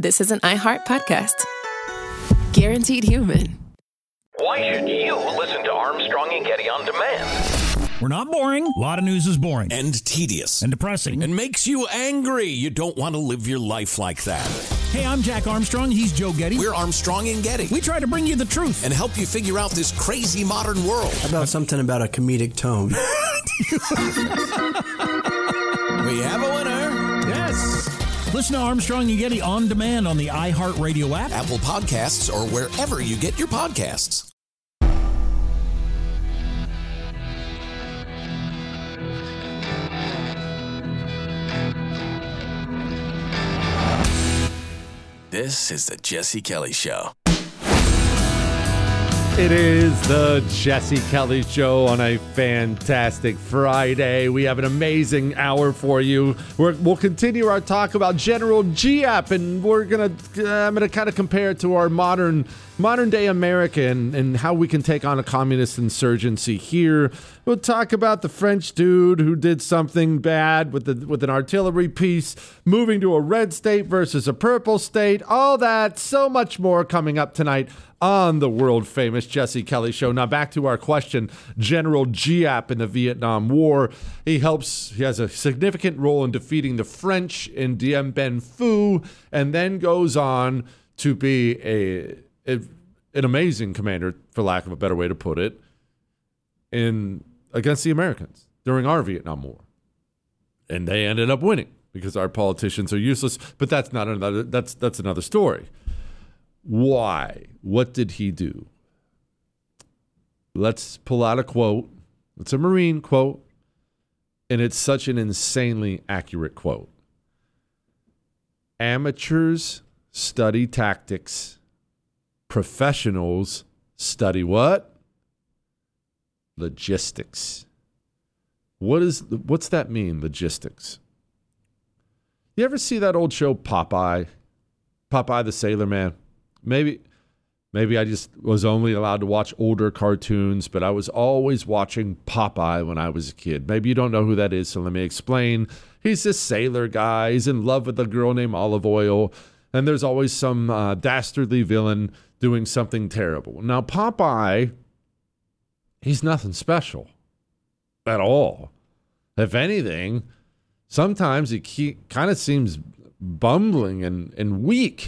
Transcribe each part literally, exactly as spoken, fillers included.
this is an iHeart podcast. Guaranteed human. Why should you listen to Armstrong and Getty on demand? We're not boring. A lot of news is boring. And tedious. And depressing. And makes you angry. You don't want to live your life like that. Hey, I'm Jack Armstrong. He's Joe Getty. We're Armstrong and Getty. We try to bring you the truth. And help you figure out this crazy modern world. How about something about a comedic tone? We have a winner. Yes. Listen to Armstrong and Getty on demand on the iHeartRadio app, Apple Podcasts, or wherever you get your podcasts. This is the Jesse Kelly Show. It is the Jesse Kelly Show on a fantastic Friday. We have an amazing hour for you. We're, we'll continue our talk about General Giap, and we're gonna uh, I'm gonna kind of compare it to our modern modern day America and, and how we can take on a communist insurgency here. We'll talk about the French dude who did something bad with the with an artillery piece, moving to a red state versus a purple state. All that, so much more coming up tonight on the world-famous Jesse Kelly Show. Now back to our question. General Giap in the Vietnam War. He helps, he has a significant role in defeating the French in Dien Bien Phu, and then goes on to be a, a an amazing commander, for lack of a better way to put it, in against the Americans during our Vietnam War. And they ended up winning because our politicians are useless, but that's not another that's that's another story. Why? What did he do? Let's pull out a quote. It's a Marine quote, and it's such an insanely accurate quote. Amateurs study tactics. Professionals study what? Logistics. What is what's that mean, logistics? You ever see that old show Popeye? Popeye the Sailor Man? Maybe maybe I just was only allowed to watch older cartoons, but I was always watching Popeye when I was a kid. Maybe you don't know who that is, so let me explain. He's this sailor guy. He's in love with a girl named Olive Oyl, and there's always some uh, dastardly villain doing something terrible. Now, Popeye, he's nothing special at all. If anything, sometimes he kind of seems bumbling and, and weak.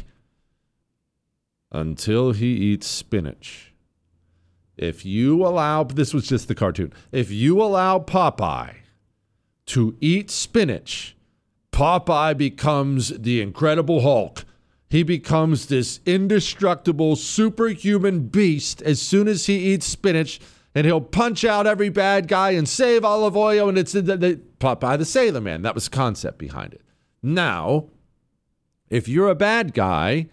Until he eats spinach. If you allow, this was just the cartoon, if you allow Popeye to eat spinach, Popeye becomes the Incredible Hulk. He becomes this indestructible superhuman beast as soon as he eats spinach, and he'll punch out every bad guy and save Olive Oyl, and it's the, the, Popeye the Sailor Man. That was the concept behind it. Now, if you're a bad guy,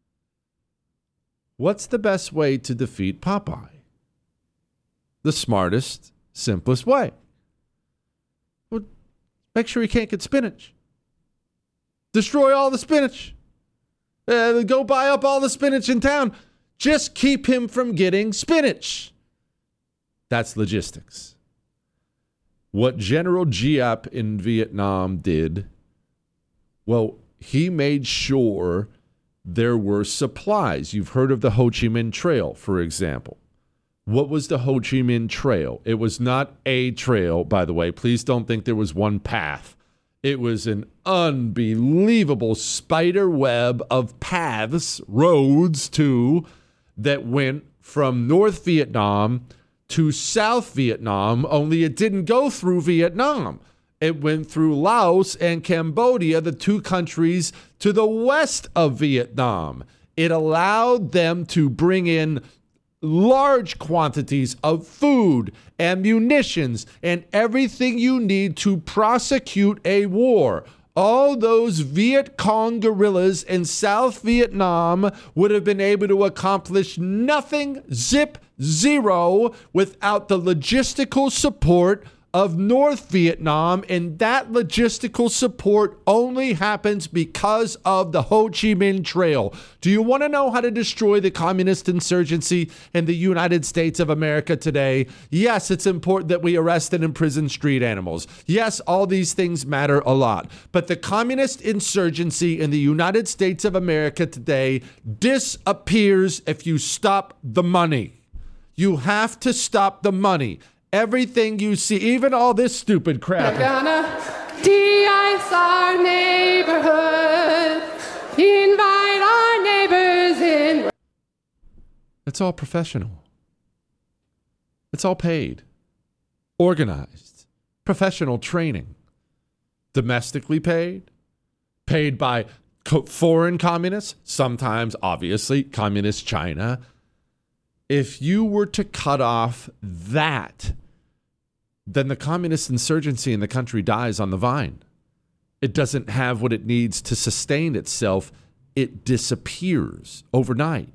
what's the best way to defeat Popeye? The smartest, simplest way. Well, make sure he can't get spinach. Destroy all the spinach. Uh, go buy up all the spinach in town. Just keep him from getting spinach. That's logistics. What General Giap in Vietnam did, well, he made sure there were supplies. You've heard of the Ho Chi Minh Trail, for example. What was the Ho Chi Minh Trail? It was not a trail, by the way. Please don't think there was one path. It was an unbelievable spider web of paths, roads too, that went from North Vietnam to South Vietnam, only it didn't go through Vietnam. It went through Laos and Cambodia, the two countries to the west of Vietnam. It allowed them to bring in large quantities of food and munitions and everything you need to prosecute a war. All those Viet Cong guerrillas in South Vietnam would have been able to accomplish nothing, zip, zero, without the logistical support of North Vietnam, and that logistical support only happens because of the Ho Chi Minh Trail. Do you want to know how to destroy the communist insurgency in the United States of America today? Yes, it's important that we arrest and imprison street animals. Yes, all these things matter a lot. But the communist insurgency in the United States of America today disappears if you stop the money. You have to stop the money. Everything you see, even all this stupid crap. We're gonna de-ice our neighborhood, invite our neighbors in. It's all professional. It's all paid, organized, professional training, domestically paid, paid by co- foreign communists, sometimes, obviously, communist China. If you were to cut off that, then the communist insurgency in the country dies on the vine. It doesn't have what it needs to sustain itself. It disappears overnight.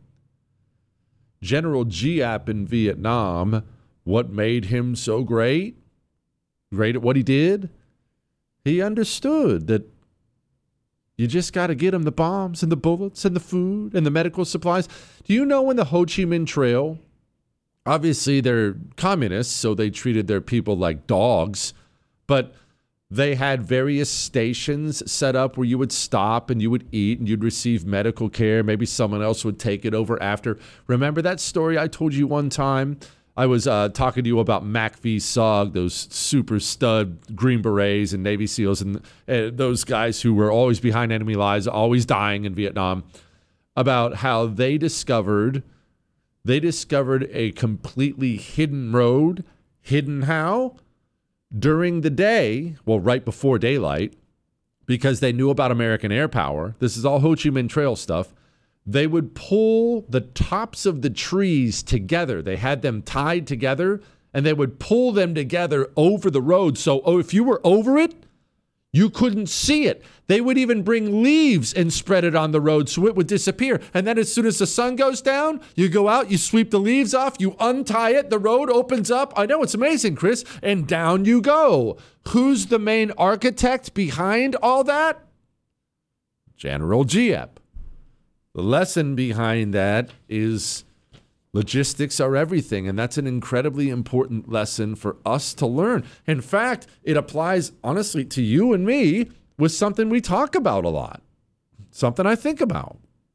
General Giap in Vietnam, what made him so great? Great at what he did? He understood that you just got to get him the bombs and the bullets and the food and the medical supplies. Do you know when the Ho Chi Minh Trail, obviously they're communists, so they treated their people like dogs, but they had various stations set up where you would stop and you would eat and you'd receive medical care. Maybe someone else would take it over after. Remember that story I told you one time? I was uh, talking to you about Mac V. Sog, those super stud Green Berets and Navy SEALs and uh, those guys who were always behind enemy lines, always dying in Vietnam, about how they discovered they discovered a completely hidden road. Hidden how? During the day, well, right before daylight, because they knew about American air power. This is all Ho Chi Minh Trail stuff. They would pull the tops of the trees together. They had them tied together, and they would pull them together over the road. So oh, if you were over it, you couldn't see it. They would even bring leaves and spread it on the road so it would disappear. And then as soon as the sun goes down, you go out, you sweep the leaves off, you untie it, the road opens up. I know, it's amazing, Chris. And down you go. Who's the main architect behind all that? General Giap. The lesson behind that is logistics are everything, and that's an incredibly important lesson for us to learn. In fact, it applies, honestly, to you and me with something we talk about a lot, something I think about.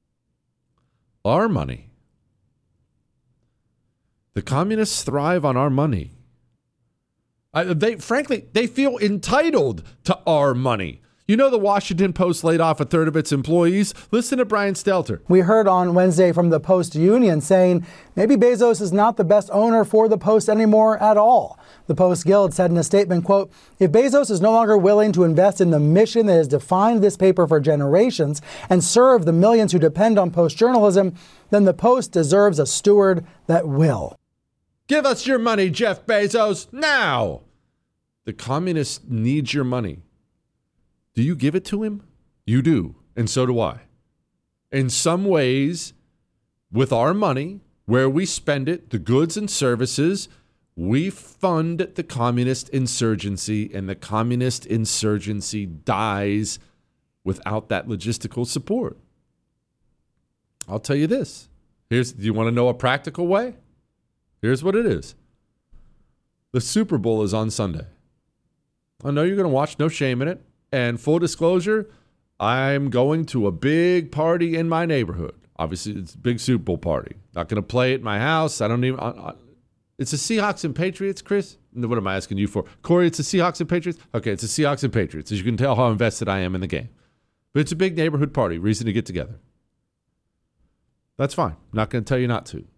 Our money. The communists thrive on our money. I, they, frankly, they feel entitled to our money. You know the Washington Post laid off a third of its employees? Listen to Brian Stelter. We heard on Wednesday from the Post Union saying maybe Bezos is not the best owner for the Post anymore at all. The Post Guild said in a statement, quote, if Bezos is no longer willing to invest in the mission that has defined this paper for generations and serve the millions who depend on Post journalism, then the Post deserves a steward that will. Give us your money, Jeff Bezos, now! The communists need your money. Do you give it to him? You do, and so do I. In some ways, with our money, where we spend it, the goods and services, we fund the communist insurgency, and the communist insurgency dies without that logistical support. I'll tell you this. Here's, do you want to know a practical way? Here's what it is. The Super Bowl is on Sunday. I know you're going to watch, no shame in it. And full disclosure, I'm going to a big party in my neighborhood. Obviously, it's a big Super Bowl party. Not going to play it at my house. I don't even. I, I, it's the Seahawks and Patriots, Chris. What am I asking you for? Corey, it's the Seahawks and Patriots? Okay, it's the Seahawks and Patriots. As you can tell how invested I am in the game. But it's a big neighborhood party, reason to get together. That's fine. I'm not going to tell you not to.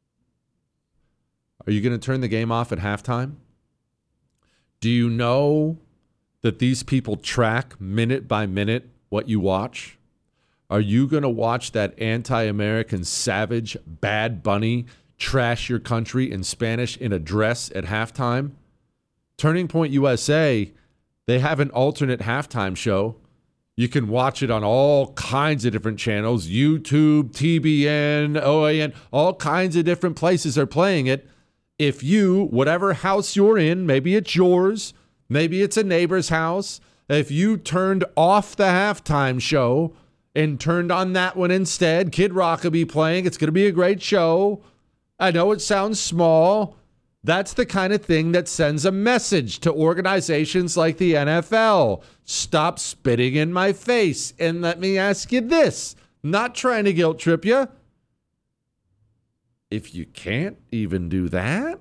Are you going to turn the game off at halftime? Do you know that these people track minute by minute what you watch? Are you going to watch that anti-American savage Bad Bunny trash your country in Spanish in a dress at halftime? Turning Point U S A, they have an alternate halftime show. You can watch it on all kinds of different channels, YouTube, T B N, O A N, all kinds of different places are playing it. if you, whatever house you're in, maybe it's yours, maybe it's a neighbor's house, if you turned off the halftime show and turned on that one instead, Kid Rock will be playing. It's going to be a great show. I know it sounds small. That's the kind of thing that sends a message to organizations like the N F L. Stop spitting in my face. And let me ask you this. Not trying to guilt trip you. If you can't even do that,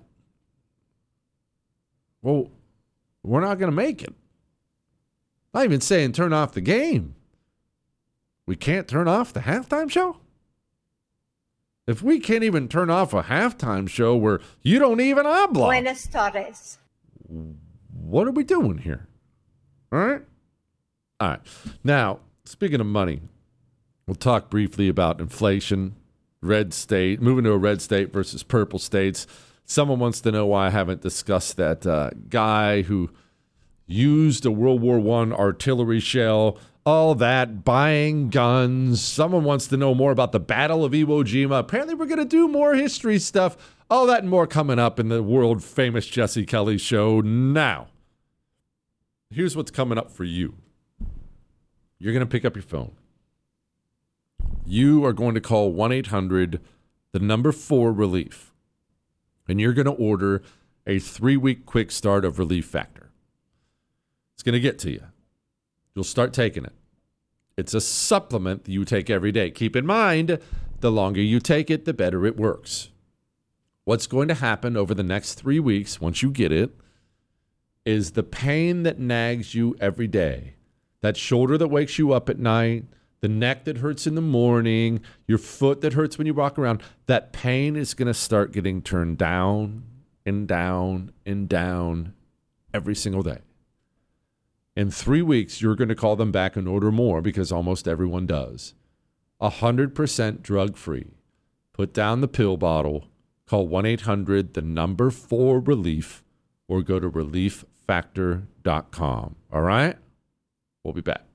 well, we're not going to make it. Not even saying turn off the game. We can't turn off the halftime show? If we can't even turn off a halftime show where you don't even habla. Buenas tardes. What are we doing here? All right? All right. Now, speaking of money, we'll talk briefly about inflation, red state, moving to a red state versus purple states. Someone wants to know why I haven't discussed that uh, guy who used a World War One artillery shell, all that, buying guns. Someone wants to know more about the Battle of Iwo Jima. Apparently, we're going to do more history stuff. All that and more coming up in the world-famous Jesse Kelly Show. Now, here's what's coming up for you. You're going to pick up your phone. You are going to call one eight hundred, the number four, relief. And you're going to order a three-week quick start of Relief Factor. It's going to get to you. You'll start taking it. It's a supplement that you take every day. Keep in mind, the longer you take it, the better it works. What's going to happen over the next three weeks, once you get it, is the pain that nags you every day, that shoulder that wakes you up at night, the neck that hurts in the morning, your foot that hurts when you walk around, that pain is going to start getting turned down and down and down every single day. In three weeks, you're going to call them back and order more because almost everyone does. one hundred percent drug-free. Put down the pill bottle, call one eight hundred, the number four, relief, or go to relief factor dot com. All right? We'll be back.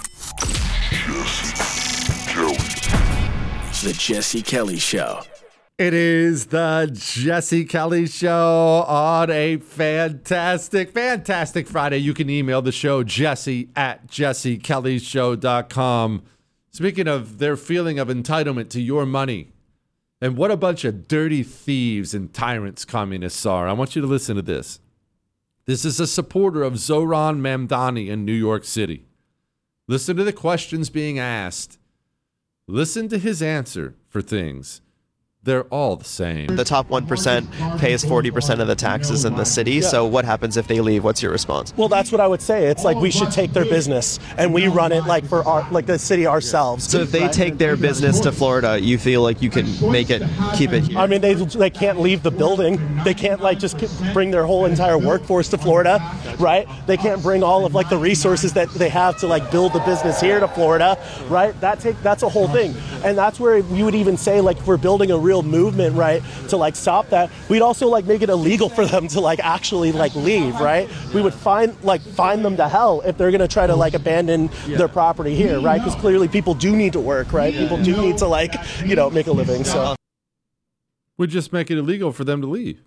The Jesse Kelly Show. It is the Jesse Kelly Show on a fantastic, fantastic Friday. You can email the show, jesse at jesse kelly show dot com. Speaking of their feeling of entitlement to your money and what a bunch of dirty thieves and tyrants communists are, I want you to listen to this. This is a supporter of Zohran Mamdani in New York City. Listen to the questions being asked. Listen to his answer for things. They're all the same. The top one percent pays forty percent of the taxes in the city, yeah. So what happens if they leave? What's your response? Well, that's what I would say. It's like we should take their business and we run it like for our, like the city ourselves. So if they right? take their business to Florida, you feel like you can make it, keep it here? I mean, they they can't leave the building. They can't like just bring their whole entire workforce to Florida, right? They can't bring all of like the resources that they have to like build the business here to Florida, right? That take that's a whole thing. And that's where you would even say like if we're building a real movement, right, to like stop that, we'd also like make it illegal for them to like actually like leave, right? We would find like fine them to hell if they're gonna try to like abandon yeah. their property here, right? Because clearly people do need to work, right? People do need to like, you know, make a living. So we'd just make it illegal for them to leave.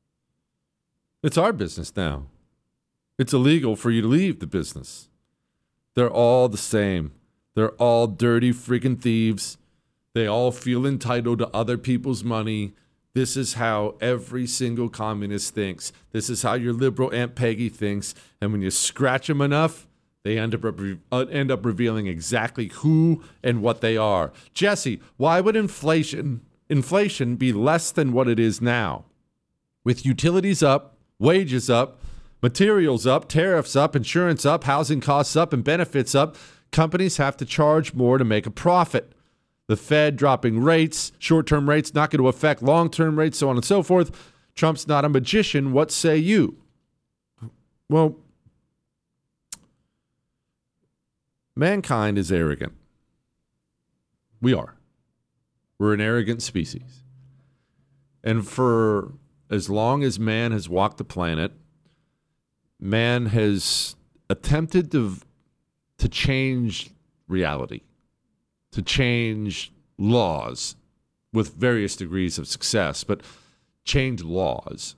It's our business now. It's illegal for you to leave the business. They're all the same. They're all dirty freaking thieves. They all feel entitled to other people's money. This is how every single communist thinks. This is how your liberal Aunt Peggy thinks. And when you scratch them enough, they end up re- end up revealing exactly who and what they are. Jesse, why would inflation inflation be less than what it is now? With utilities up, wages up, materials up, tariffs up, insurance up, housing costs up, and benefits up, companies have to charge more to make a profit. The Fed dropping rates, short-term rates not going to affect long-term rates, so on and so forth. Trump's not a magician. What say you? Well, mankind is arrogant. We are. We're an arrogant species. And for as long as man has walked the planet, man has attempted to, to change reality, to change laws with various degrees of success. But change laws.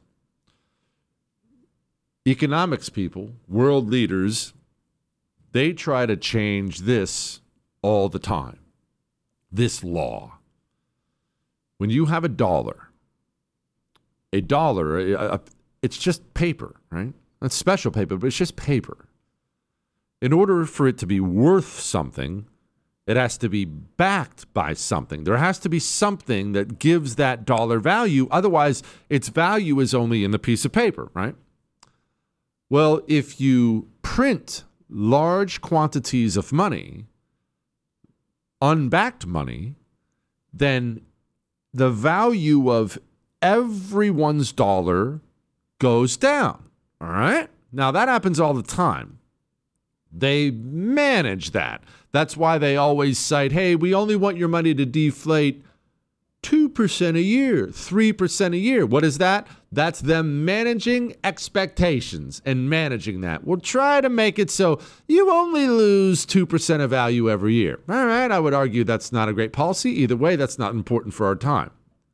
Economics people, world leaders, they try to change this all the time. This law. When you have a dollar, a dollar, a, a, it's just paper, right? It's special paper, but it's just paper. In order for it to be worth something, it has to be backed by something. There has to be something that gives that dollar value. Otherwise, its value is only in the piece of paper, right? Well, if you print large quantities of money, unbacked money, then the value of everyone's dollar goes down, all right? Now, that happens all the time. They manage that. That's why they always cite, hey, we only want your money to deflate two percent a year, three percent a year. What is that? That's them managing expectations and managing that. We'll try to make it so you only lose two percent of value every year. All right, I would argue that's not a great policy. Either way, that's not important for our time.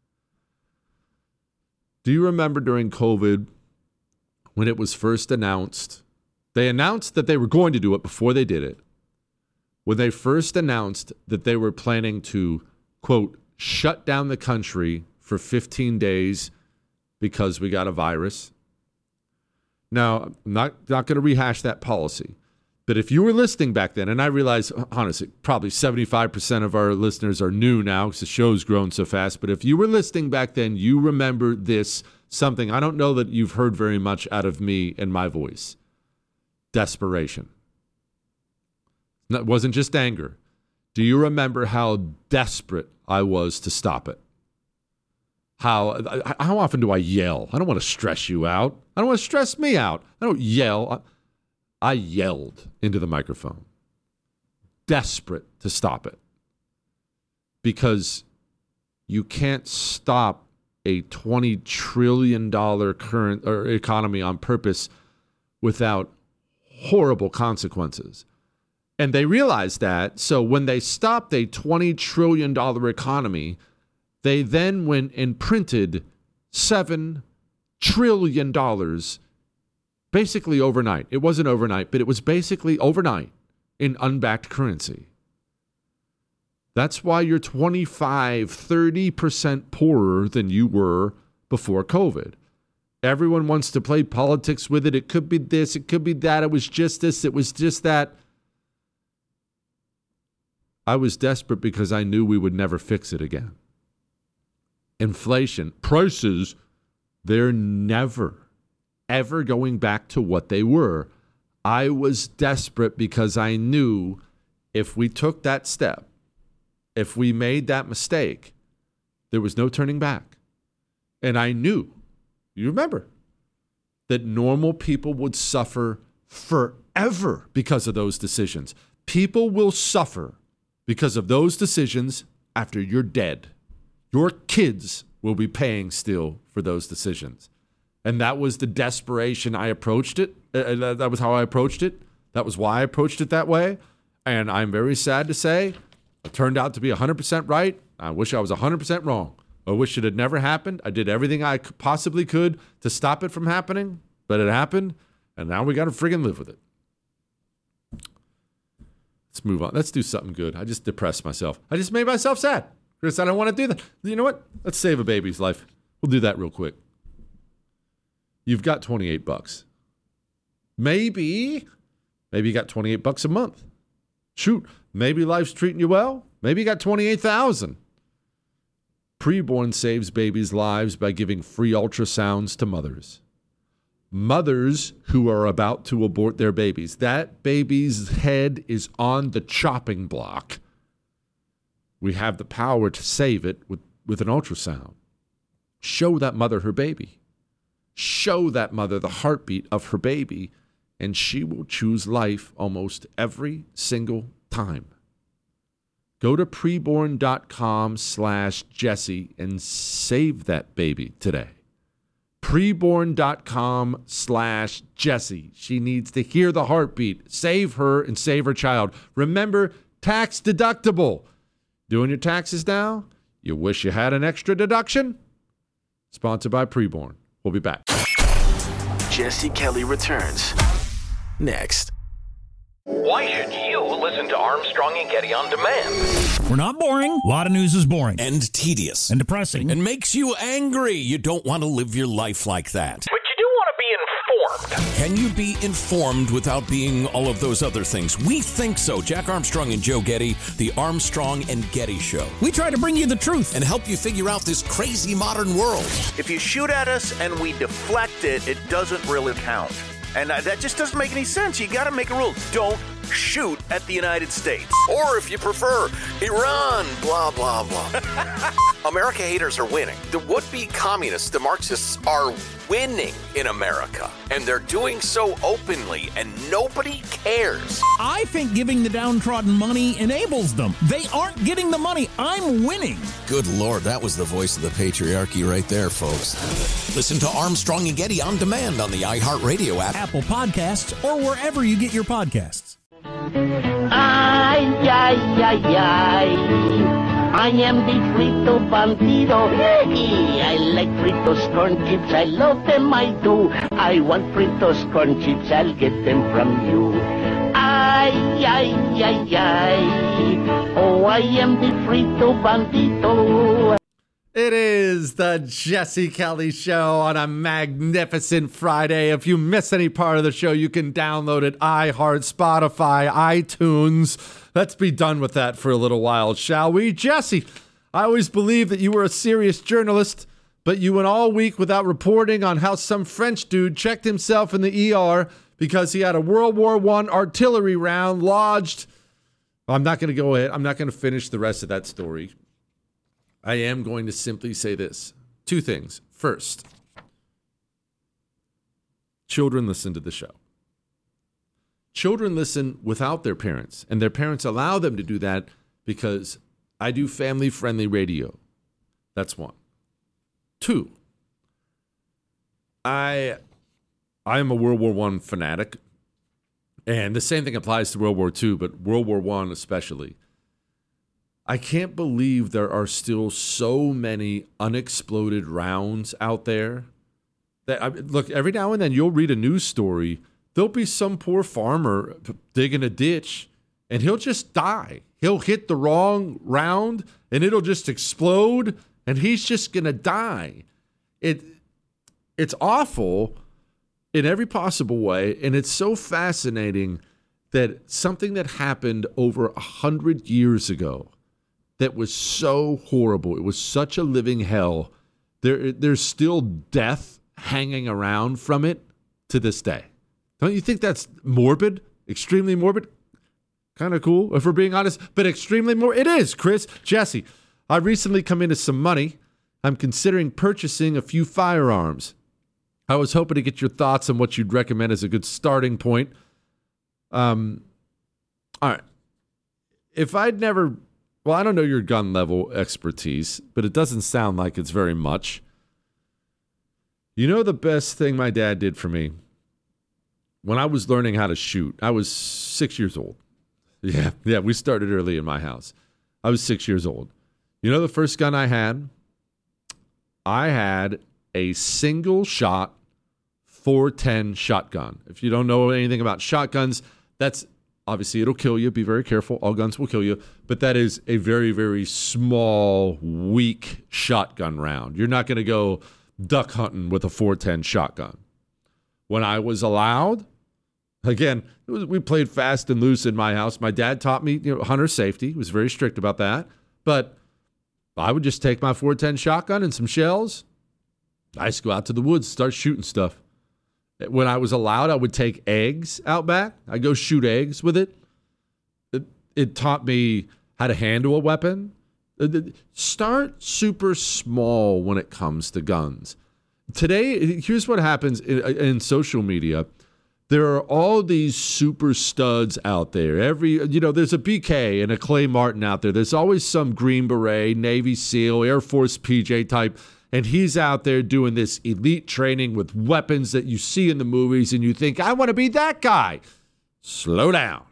Do you remember during COVID when it was first announced? They announced that they were going to do it before they did it. When they first announced that they were planning to, quote, shut down the country for fifteen days because we got a virus. Now, I'm not, not going to rehash that policy. But if you were listening back then, and I realize, honestly, probably seventy-five percent of our listeners are new now because the show's grown so fast. But if you were listening back then, you remember this, something I don't know that you've heard very much out of me and my voice. Desperation. It wasn't just anger. Do you remember how desperate I was to stop it? How how often do I yell? I don't want to stress you out. I don't want to stress me out. I don't yell. I yelled into the microphone. Desperate to stop it. Because you can't stop a twenty trillion dollars current or economy on purpose without horrible consequences. And they realized that. So when they stopped a twenty trillion dollars economy, they then went and printed seven trillion dollars basically overnight. It wasn't overnight, but it was basically overnight in unbacked currency. That's why you're twenty-five, thirty percent poorer than you were before COVID. Everyone wants to play politics with it. It could be this, it could be that. It was just this, it was just that. I was desperate because I knew we would never fix it again. Inflation, prices, they're never, ever going back to what they were. I was desperate because I knew if we took that step, if we made that mistake, there was no turning back. And I knew, you remember, that normal people would suffer forever because of those decisions. People will suffer because of those decisions after you're dead. Your kids will be paying still for those decisions. And that was the desperation I approached it. Uh, that was how I approached it. That was why I approached it that way. And I'm very sad to say it turned out to be one hundred percent right. I wish I was one hundred percent wrong. I wish it had never happened. I did everything I possibly could to stop it from happening, but it happened, and now we got to friggin' live with it. Let's move on. Let's do something good. I just depressed myself. I just made myself sad. Chris, I don't want to do that. You know what? Let's save a baby's life. We'll do that real quick. You've got twenty-eight bucks. Maybe, maybe you got twenty-eight bucks a month. Shoot, maybe life's treating you well. Maybe you got twenty-eight thousand. Preborn saves babies' lives by giving free ultrasounds to mothers. Mothers who are about to abort their babies. That baby's head is on the chopping block. We have the power to save it with, with an ultrasound. Show that mother her baby. Show that mother the heartbeat of her baby, and she will choose life almost every single time. Go to preborn.com slash Jesse and save that baby today. Preborn.com slash Jesse. She needs to hear the heartbeat. Save her and save her child. Remember, tax deductible. Doing your taxes now? You wish you had an extra deduction? sponsored by Preborn. We'll be back. Jesse Kelly returns next. Why should you listen to Armstrong and Getty on demand? We're not boring. A lot of news is boring. And tedious. And depressing. And makes you angry. You don't want to live your life like that. But you do want to be informed. Can you be informed without being all of those other things? We think so. Jack Armstrong and Joe Getty, the Armstrong and Getty Show. We try to bring you the truth and help you figure out this crazy modern world. If you shoot at us and we deflect it, it doesn't really count. And uh, that just doesn't make any sense. You got to make a rule. Don't shoot at the United States. Or if you prefer, Iran, blah, blah, blah. America haters are winning. The would-be communists, the Marxists, are winning in America. And they're doing so openly, and nobody cares. I think giving the downtrodden money enables them. They aren't getting the money. I'm winning. Good Lord, that was the voice of the patriarchy right there, folks. Listen to Armstrong and Getty on demand on the iHeartRadio app, Apple Podcasts, or wherever you get your podcasts. Ay, ay, ay, ay. I am the Frito Bandido. I like Fritos corn chips. I love them, I do. I want Fritos corn chips. I'll get them from you. Ay, ay, ay, ay. Oh, I am the Frito Bandido. It is the Jesse Kelly Show on a magnificent Friday. If you miss any part of the show, you can download it, iHeart, Spotify, iTunes. Let's be done with that for a little while, shall we? Jesse, I always believed that you were a serious journalist, but you went all week without reporting on how some French dude checked himself in the E R because he had a World War One artillery round lodged. I'm not going to go ahead. I'm not going to finish the rest of that story. I am going to simply say this. Two things. First, children listen to the show. Children listen without their parents, and their parents allow them to do that because I do family-friendly radio. That's one. Two, I I am a World War One fanatic, and the same thing applies to World War Two, but World War One especially. I can't believe there are still so many unexploded rounds out there. That I, look, every now and then you'll read a news story. There'll be some poor farmer digging a ditch, and he'll just die. He'll hit the wrong round, and it'll just explode, and he's just going to die. It, it's awful in every possible way, and it's so fascinating that something that happened over a hundred years ago that was so horrible, it was such a living hell, there, there's still death hanging around from it to this day. Don't you think that's morbid? Extremely morbid? Kind of cool, if we're being honest, but extremely more. It is, Chris. Jesse, I recently come into some money. I'm considering purchasing a few firearms. I was hoping to get your thoughts on what you'd recommend as a good starting point. Um, all right. If I'd never, well, I don't know your gun level expertise, but it doesn't sound like it's very much. You know the best thing my dad did for me? When I was learning how to shoot, I was six years old. Yeah, yeah, we started early in my house. I was six years old. You know the first gun I had? I had a single shot four ten shotgun. If you don't know anything about shotguns, that's obviously it'll kill you. Be very careful. All guns will kill you. But that is a very, very small, weak shotgun round. You're not going to go duck hunting with a four ten shotgun. When I was allowed, again, it was, we played fast and loose in my house. My dad taught me, you know, hunter safety. He was very strict about that. But I would just take my four ten shotgun and some shells. I used to go out to the woods, start shooting stuff. When I was allowed, I would take eggs out back. I'd go shoot eggs with it. It, it taught me how to handle a weapon. Start super small when it comes to guns. Today, here's what happens in, in social media. There are all these super studs out there. Every, you know, there's a B K and a Clay Martin out there. There's always some Green Beret, Navy SEAL, Air Force P J type, and he's out there doing this elite training with weapons that you see in the movies, and you think, I want to be that guy. Slow down.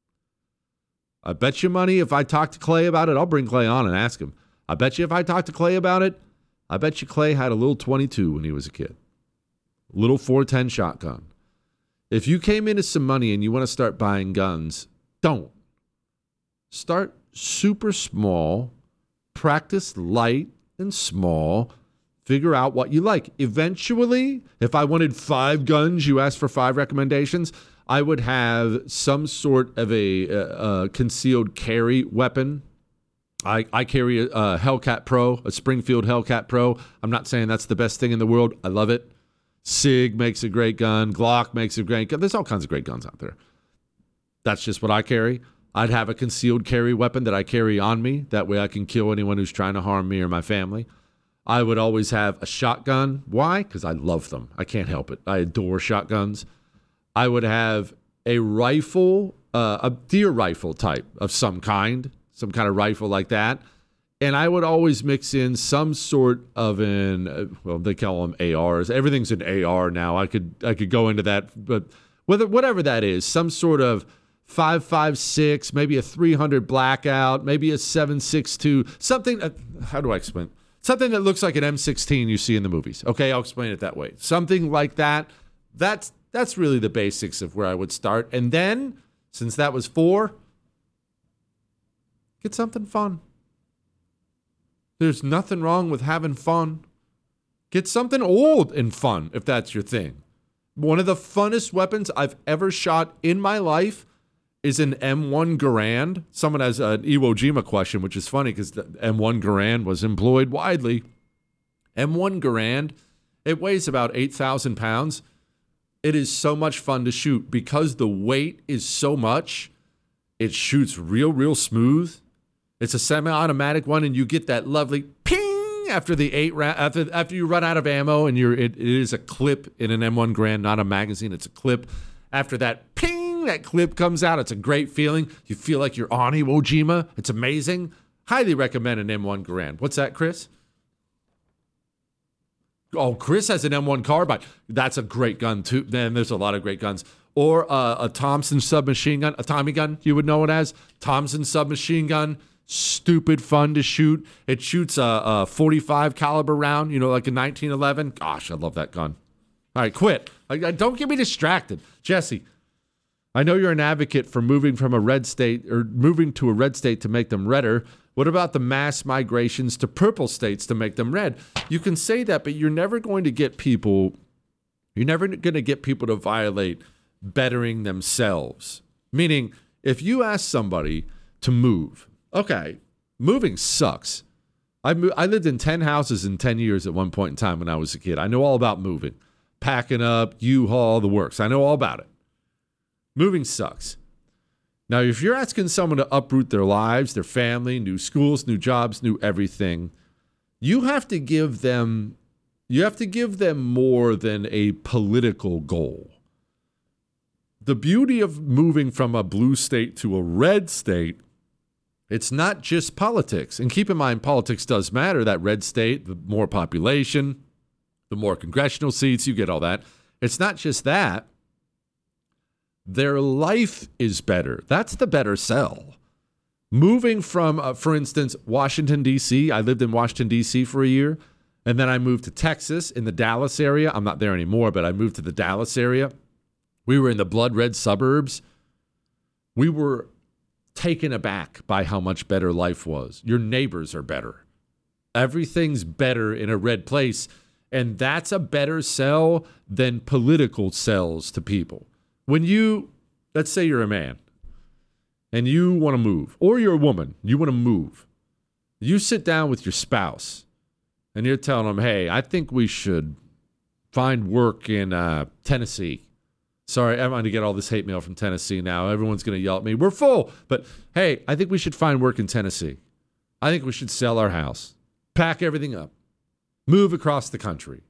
I bet you money if I talk to Clay about it, I'll bring Clay on and ask him. I bet you if I talk to Clay about it, I bet you Clay had a little twenty-two when he was a kid. Little four ten shotgun. If you came into some money and you want to start buying guns, don't. Start super small, practice light and small, figure out what you like. Eventually, if I wanted five guns, you asked for five recommendations, I would have some sort of a, a, a concealed carry weapon. I, I carry a, a Hellcat Pro, a Springfield Hellcat Pro. I'm not saying that's the best thing in the world. I love it. SIG makes a great gun. Glock makes a great gun. There's all kinds of great guns out there. That's just what I carry. I'd have a concealed carry weapon that I carry on me. That way I can kill anyone who's trying to harm me or my family. I would always have a shotgun. Why? Because I love them. I can't help it. I adore shotguns. I would have a rifle, uh, a deer rifle type of some kind, some kind of rifle like that. And I would always mix in some sort of an, uh, well, they call them A Rs. Everything's an A R now. I could I could go into that, but whether whatever that is, some sort of five five six, maybe a three hundred Blackout, maybe a seven six two, something, uh, how do I explain? Something that looks like an M sixteen you see in the movies. Okay, I'll explain it that way. Something like that. That's that's really the basics of where I would start. And then, since that was four, get something fun. There's nothing wrong with having fun. Get something old and fun, if that's your thing. One of the funnest weapons I've ever shot in my life is an M one Garand. Someone has an Iwo Jima question, which is funny because the M one Garand was employed widely. M one Garand, it weighs about eight thousand pounds. It is so much fun to shoot because the weight is so much. It shoots real, real smooth. It's a semi-automatic one, and you get that lovely ping after the eight round after after you run out of ammo, and you're it, it is a clip in an M one Garand, not a magazine. It's a clip. After that ping, that clip comes out. It's a great feeling. You feel like you're on Iwo Jima. It's amazing. Highly recommend an M one Garand. What's that, Chris? Oh, Chris has an M one carbine. That's a great gun too. Then there's a lot of great guns. Or uh, a Thompson submachine gun, a Tommy gun. You would know it as Thompson submachine gun. Stupid fun to shoot. It shoots a, a forty-five caliber round, you know, like a nineteen eleven. Gosh, I love that gun. All right, quit. I, I, don't get me distracted. Jesse, I know you're an advocate for moving from a red state or moving to a red state to make them redder. What about the mass migrations to purple states to make them red? You can say that, but you're never going to get people, you're never going to get people to violate bettering themselves. Meaning, if you ask somebody to move, okay, moving sucks. I mo- I lived in ten houses in ten years at one point in time when I was a kid. I know all about moving. Packing up, U-Haul, the works. I know all about it. Moving sucks. Now, if you're asking someone to uproot their lives, their family, new schools, new jobs, new everything, you have to give them, you have to give them more than a political goal. The beauty of moving from a blue state to a red state, it's not just politics. And keep in mind, politics does matter. That red state, the more population, the more congressional seats, you get all that. It's not just that. Their life is better. That's the better sell. Moving from, uh, for instance, Washington, D C, I lived in Washington, D C for a year, and then I moved to Texas in the Dallas area. I'm not there anymore, but I moved to the Dallas area. We were in the blood red suburbs. We were taken aback by how much better life was. Your neighbors are better. Everything's better in a red place, and that's a better sell than political sells to people. When you, let's say you're a man, and you want to move, or you're a woman, you want to move. You sit down with your spouse, and you're telling them, hey, I think we should find work in uh, Tennessee. Sorry, I'm going to get all this hate mail from Tennessee now. Everyone's going to yell at me. We're full. But, hey, I think we should find work in Tennessee. I think we should sell our house, pack everything up, move across the country.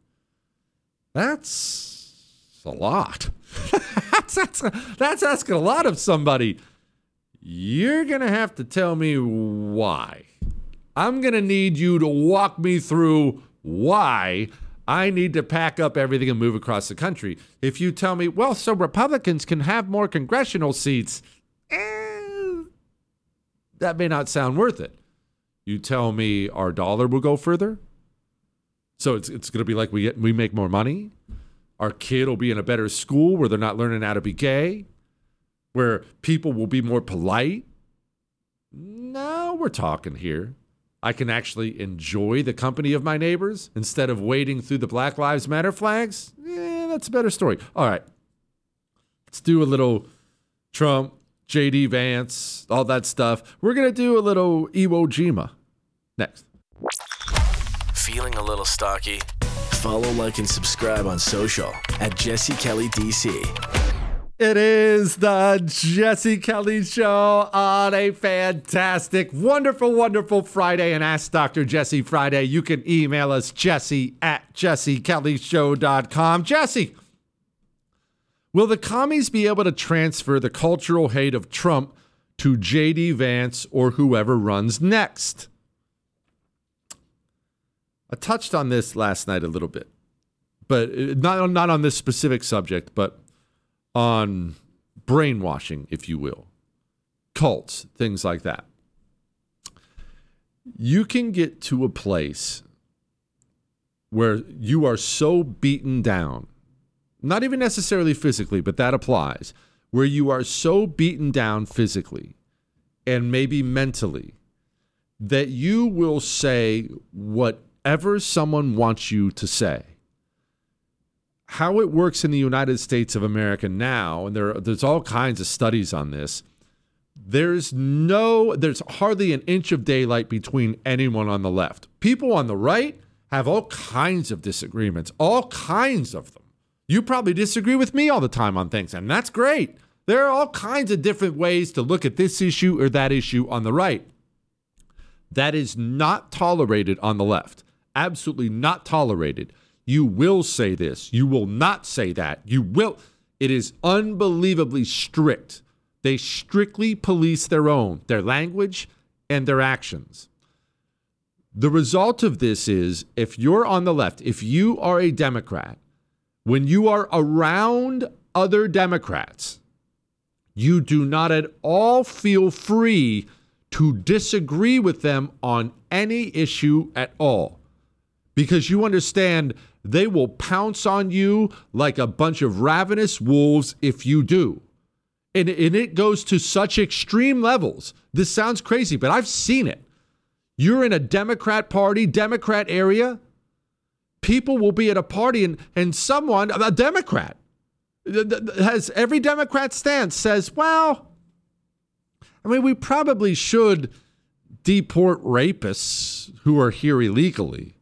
That's a lot. that's, that's, that's asking a lot of somebody. You're going to have to tell me why. I'm going to need you to walk me through why I need to pack up everything and move across the country. If you tell me, well, so Republicans can have more congressional seats, eh, that may not sound worth it. You tell me our dollar will go further, So it's it's going to be like we get, we make more money. Our kid will be in a better school where they're not learning how to be gay, where people will be more polite. Now we're talking here. I can actually enjoy the company of my neighbors instead of wading through the Black Lives Matter flags. Yeah, that's a better story. All right. Let's do a little Trump, J D Vance, all that stuff. We're going to do a little Iwo Jima next. Feeling a little stocky? Follow, like, and subscribe on social at Jesse Kelly D C. It is the Jesse Kelly Show on a fantastic, wonderful, wonderful Friday, and Ask Doctor Jesse Friday. You can email us, Jesse at jesse kelly show dot com. Jesse, will the commies be able to transfer the cultural hate of Trump to J D Vance or whoever runs next? I touched on this last night a little bit, but not, not on this specific subject, but on brainwashing, if you will, cults, things like that. You can get to a place where you are so beaten down, not even necessarily physically, but that applies, where you are so beaten down physically and maybe mentally that you will say whatever someone wants you to say. How it works in the United States of America now, and there, there's all kinds of studies on this, there's no, there's hardly an inch of daylight between anyone on the left. People on the right have all kinds of disagreements, all kinds of them. You probably disagree with me all the time on things, and that's great. There are all kinds of different ways to look at this issue or that issue on the right. That is not tolerated on the left. Absolutely not tolerated. You will say this. You will not say that. You will. It is unbelievably strict. They strictly police their own, their language and their actions. The result of this is, if you're on the left, if you are a Democrat, when you are around other Democrats, you do not at all feel free to disagree with them on any issue at all, because you understand they will pounce on you like a bunch of ravenous wolves if you do. And, and it goes to such extreme levels. This sounds crazy, but I've seen it. You're in a Democrat party, Democrat area. People will be at a party and, and someone, a Democrat, has every Democrat stance says, well, I mean, we probably should deport rapists who are here illegally.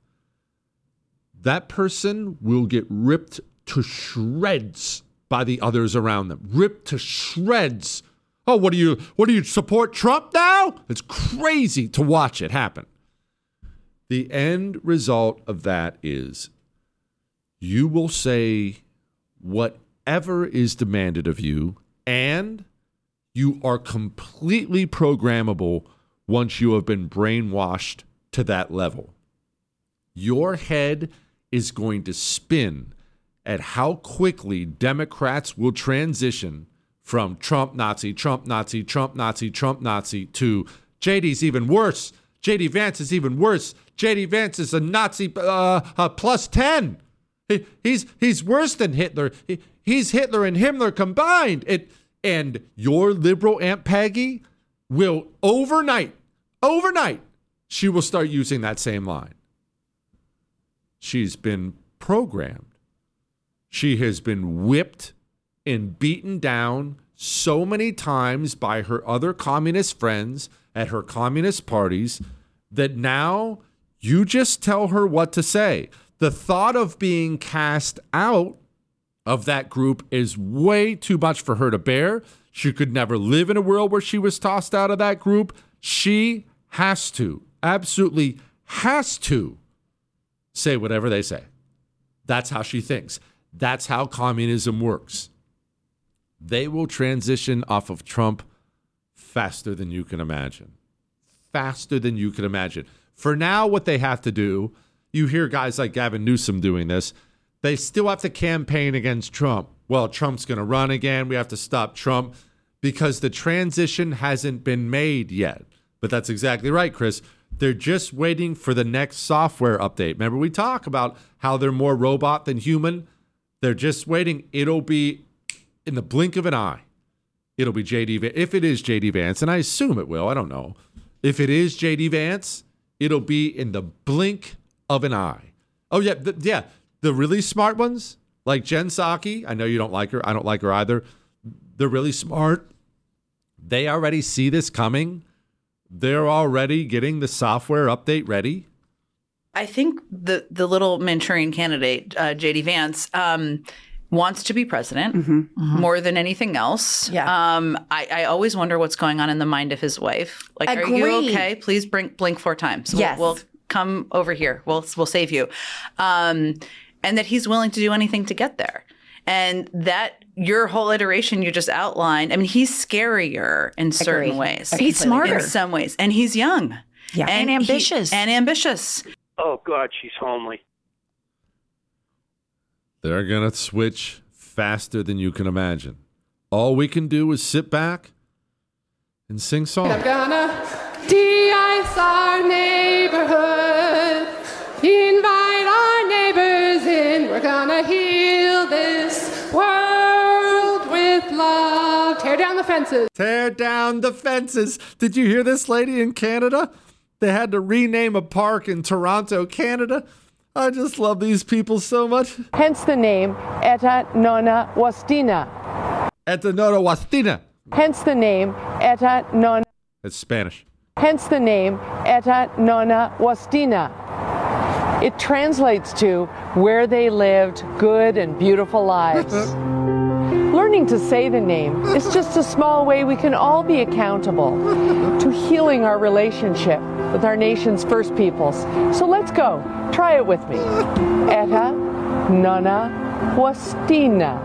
That person will get ripped to shreds by the others around them. Ripped to shreds. Oh, what do you, what do you support Trump now? It's crazy to watch it happen. The end result of that is you will say whatever is demanded of you, and you are completely programmable once you have been brainwashed to that level. Your head is going to spin at how quickly Democrats will transition from Trump Nazi, Trump Nazi, Trump Nazi, Trump Nazi to J D's even worse. J D Vance is even worse. J D Vance is a Nazi uh, uh, plus ten. He, he's he's worse than Hitler. He, he's Hitler and Himmler combined. It, and your liberal Aunt Peggy will overnight, overnight, she will start using that same line. She's been programmed. She has been whipped and beaten down so many times by her other communist friends at her communist parties that now you just tell her what to say. The thought of being cast out of that group is way too much for her to bear. She could never live in a world where she was tossed out of that group. She has to, absolutely has to, say whatever they say. That's how she thinks. That's how communism works. They will transition off of Trump faster than you can imagine. Faster than you can imagine. For now, what they have to do, you hear guys like Gavin Newsom doing this, they still have to campaign against Trump. Well, Trump's going to run again. We have to stop Trump because the transition hasn't been made yet. But that's exactly right, Chris. They're just waiting for the next software update. Remember, we talk about how they're more robot than human. They're just waiting. It'll be in the blink of an eye. It'll be J D Vance. If it is J D Vance, and I assume it will, I don't know. If it is J D Vance, it'll be in the blink of an eye. Oh, yeah, the, yeah. The really smart ones, like Jen Psaki, I know you don't like her. I don't like her either. They're really smart. They already see this coming. They're already getting the software update ready. I think the the little Manchurian candidate, uh, J D Vance, um, wants to be president mm-hmm. Mm-hmm. more than anything else. Yeah. Um, I, I always wonder what's going on in the mind of his wife. Like, Agreed. Are you okay? Please blink, blink four times. Yes. We'll, we'll come over here. We'll we'll save you. Um, and that he's willing to do anything to get there. And that your whole iteration you just outlined, I mean, he's scarier in certain Agreed. ways. He's smarter. In some ways. And he's young. Yeah. And, and ambitious. He, and ambitious. Oh, God, she's homely. They're going to switch faster than you can imagine. All we can do is sit back and sing songs. I'm gonna de-ice our neighborhood, invite our neighbors in. We're gonna heal this world with love. Tear down the fences. Tear down the fences. Did you hear this lady in Canada? They had to rename a park in Toronto, Canada. I just love these people so much. Hence the name Eta Nona Wastina. Eta Nona Wastina. Hence the name Eta Nona. It's Spanish. Hence the name Eta Nona Wastina. It translates to where they lived good and beautiful lives. Learning to say the name is just a small way we can all be accountable to healing our relationship with our nation's First Peoples. So let's go. Try it with me. Eta Nona Wastina.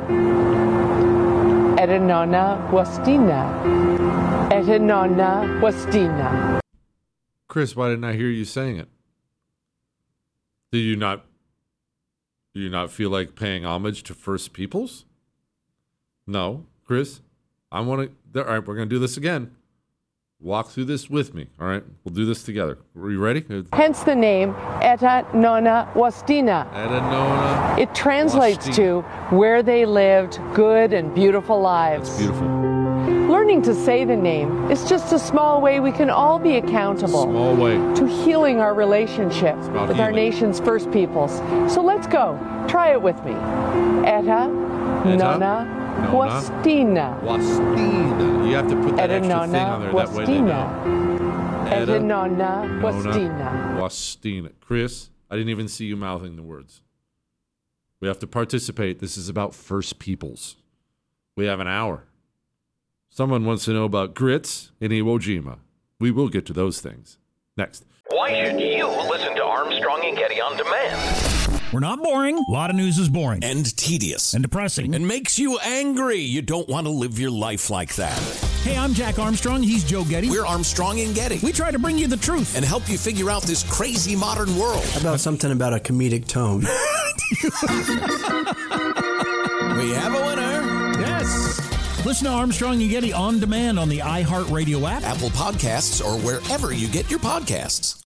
Eta Nona Wastina. Eta Nona Wastina. Chris, why didn't I hear you saying it? Do you not do you not feel like paying homage to First Peoples? No, Chris. I want to. All right, we're going to do this again. Walk through this with me. All right, we'll do this together. Are you ready? Hence the name Eta Nona Wastina. Eta Nona. It translates Wastina. to where they lived good and beautiful lives. That's beautiful. Learning to say the name is just a small way we can all be accountable small way. to healing our relationship with healing. our nation's First Peoples. So let's go. Try it with me. Eta, Eta Nona Wastina. Wastina. You have to put that Eta extra Nona thing on there. That way they know. Eta Nona Wastina. Wastina. Chris, I didn't even see you mouthing the words. We have to participate. This is about First Peoples. We have an hour. Someone wants to know about grits in Iwo Jima. We will get to those things. Next. Why should you listen to Armstrong and Getty on demand? We're not boring. A lot of news is boring. And tedious. And depressing. And makes you angry. You don't want to live your life like that. Hey, I'm Jack Armstrong. He's Joe Getty. We're Armstrong and Getty. We try to bring you the truth. And help you figure out this crazy modern world. How about something about a comedic tone? We have a winner. Yes. Listen to Armstrong and Getty on demand on the iHeartRadio app, Apple Podcasts, or wherever you get your podcasts.